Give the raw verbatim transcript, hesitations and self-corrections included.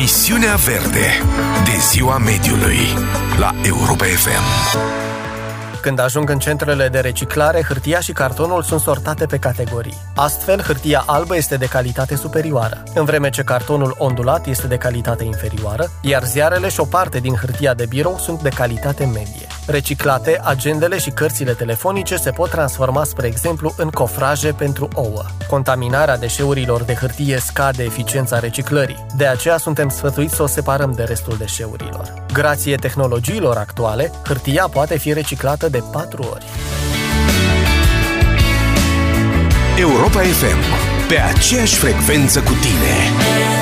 Emisiunea Verde de Ziua Mediului la Europa F M. Când ajung în centrele de reciclare, hârtia și cartonul sunt sortate pe categorii. Astfel, hârtia albă este de calitate superioară, în vreme ce cartonul ondulat este de calitate inferioară, iar ziarele și o parte din hârtia de birou sunt de calitate medie. Reciclate, agendele și cărțile telefonice se pot transforma, spre exemplu, în cofraje pentru ouă. Contaminarea deșeurilor de hârtie scade eficiența reciclării, de aceea suntem sfătuiți să o separăm de restul deșeurilor. Grație tehnologiilor actuale, hârtia poate fi reciclată de patru ori. Europa F M, pe aceeași frecvență cu tine.